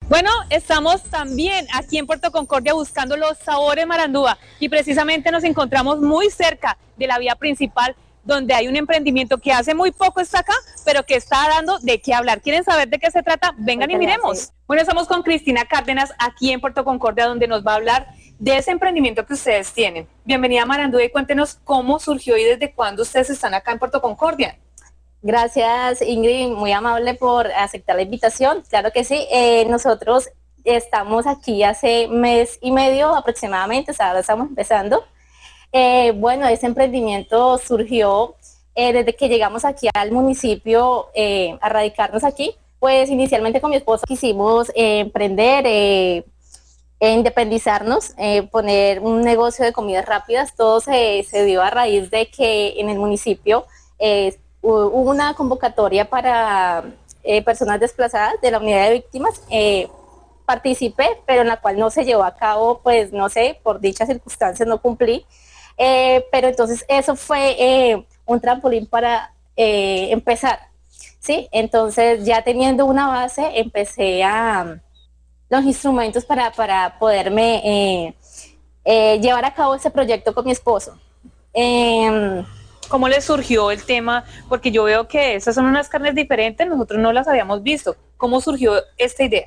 Bueno, estamos también aquí en Puerto Concordia buscando los sabores Marandúa y precisamente nos encontramos muy cerca de la vía principal donde hay un emprendimiento que hace muy poco está acá, pero que está dando de qué hablar. ¿Quieren saber de qué se trata? Vengan y miremos. Bueno, estamos con Cristina Cárdenas aquí en Puerto Concordia donde nos va a hablar de ese emprendimiento que ustedes tienen. Bienvenida Marandúa y cuéntenos cómo surgió y desde cuándo ustedes están acá en Puerto Concordia. Gracias, Ingrid, muy amable por aceptar la invitación. Claro que sí, nosotros estamos aquí hace mes y medio aproximadamente, ahora estamos empezando. Bueno, ese emprendimiento surgió desde que llegamos aquí al municipio a radicarnos aquí. Pues inicialmente con mi esposo quisimos emprender, independizarnos, poner un negocio de comidas rápidas. Todo se dio a raíz de que en el municipio hubo una convocatoria para personas desplazadas de la unidad de víctimas. Participé, pero en la cual no se llevó a cabo, pues no sé, por dichas circunstancias no cumplí. Pero entonces eso fue un trampolín para empezar, ¿sí? Entonces ya teniendo una base, empecé a los instrumentos para poderme llevar a cabo ese proyecto con mi esposo. ¿Cómo les surgió el tema? Porque yo veo que esas son unas carnes diferentes, nosotros no las habíamos visto. ¿Cómo surgió esta idea?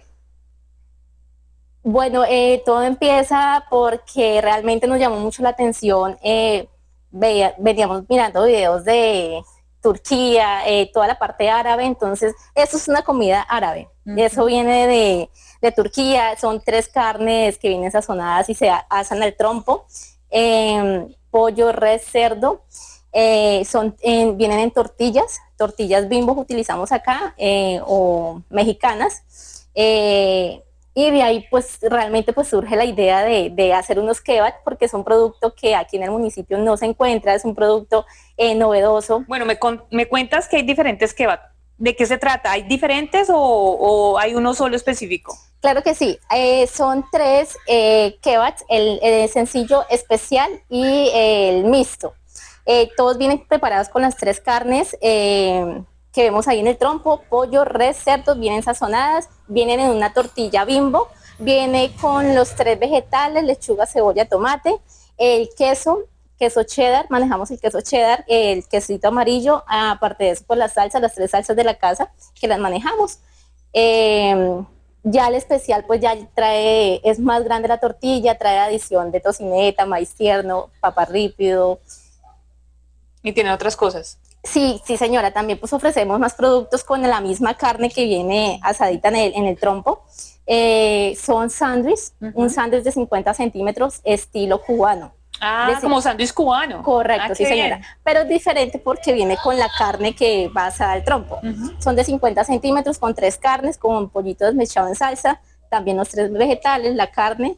Bueno, todo empieza porque realmente nos llamó mucho la atención. Veníamos mirando videos de Turquía, toda la parte árabe, entonces eso es una comida árabe. Eso viene de Turquía, son 3 carnes que vienen sazonadas y se asan al trompo, pollo, res, cerdo. Vienen en tortillas Bimbo utilizamos acá, o mexicanas, y de ahí pues realmente pues surge la idea de hacer unos kebab, porque es un producto que aquí en el municipio no se encuentra, es un producto novedoso. Bueno, me cuentas que hay diferentes kebab. ¿De qué se trata? ¿Hay diferentes o hay uno solo específico? Claro que sí, son 3 kebabs, el sencillo, especial y el mixto. Todos vienen preparados con las 3 carnes que vemos ahí en el trompo, pollo, res, cerdo, vienen sazonadas, vienen en una tortilla Bimbo, viene con los 3 vegetales, lechuga, cebolla, tomate, el queso cheddar, manejamos el queso cheddar, el quesito amarillo, aparte de eso, pues las 3 salsas de la casa que las manejamos. Ya el especial pues ya es más grande la tortilla, trae adición de tocineta, maíz tierno, papa ripio. ¿Y tiene otras cosas? Sí, señora, también pues ofrecemos más productos con la misma carne que viene asadita en el trompo. Son sándwiches, un sándwich de 50 centímetros estilo cubano. Como sándwich cubano. Correcto, sí señora. Bien. Pero es diferente porque viene con la carne que va asada al trompo. Son de 50 centímetros con 3 carnes, con pollito desmechado en salsa, también los 3 vegetales, la carne,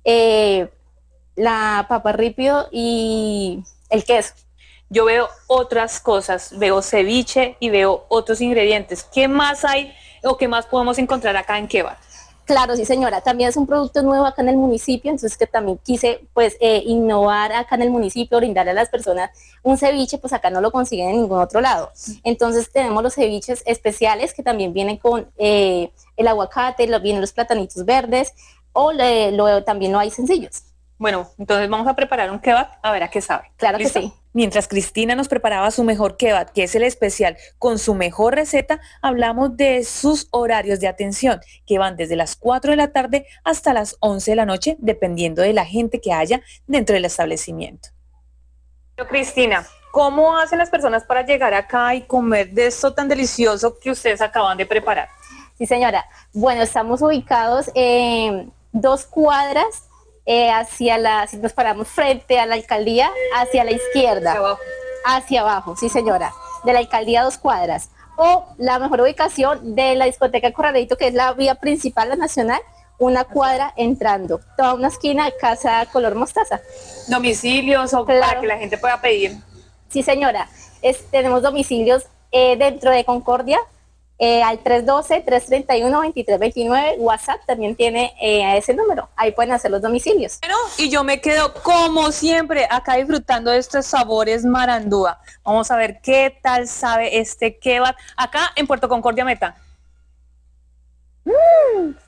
la papa ripio y el queso. Yo veo otras cosas, veo ceviche y veo otros ingredientes. ¿Qué más hay o qué más podemos encontrar acá en kebab? Claro, sí señora, también es un producto nuevo acá en el municipio, entonces que también quise pues innovar acá en el municipio, brindarle a las personas un ceviche, pues acá no lo consiguen en ningún otro lado. Entonces tenemos los ceviches especiales que también vienen con el aguacate, vienen los platanitos verdes o también lo hay sencillos. Bueno, entonces vamos a preparar un kebab a ver a qué sabe. Claro ¿Listo? que sí. Mientras Cristina nos preparaba su mejor kebab, que es el especial, con su mejor receta, hablamos de sus horarios de atención, que van desde las 4 de la tarde hasta las 11 de la noche, dependiendo de la gente que haya dentro del establecimiento. Pero Cristina, ¿cómo hacen las personas para llegar acá y comer de esto tan delicioso que ustedes acaban de preparar? Sí, señora. Bueno, estamos ubicados en 2 cuadras. Si nos paramos frente a la alcaldía, hacia la izquierda, hacia abajo, sí señora, de la alcaldía 2 cuadras, o la mejor ubicación de la discoteca Corralito, que es la vía principal, la nacional, 1 cuadra entrando, toda una esquina, casa color mostaza. ¿Domicilios o claro, para que la gente pueda pedir? Sí señora, tenemos domicilios dentro de Concordia, al 312-331-2329, WhatsApp también tiene ese número, ahí pueden hacer los domicilios. Bueno, y yo me quedo como siempre acá disfrutando de estos sabores Marandúa. Vamos a ver qué tal sabe este kebab acá en Puerto Concordia Meta.